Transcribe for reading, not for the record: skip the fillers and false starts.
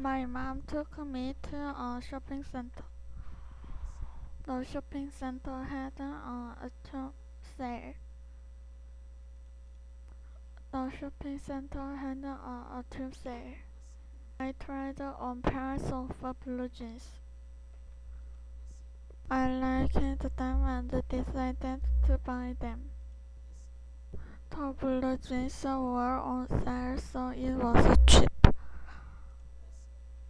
My mom took me to a shopping center. The shopping center had a tube sale. The shopping center had a tube sale. I tried on pairs of blue jeans. I liked them and decided to buy them. The blue jeans were on sale, so it was cheap.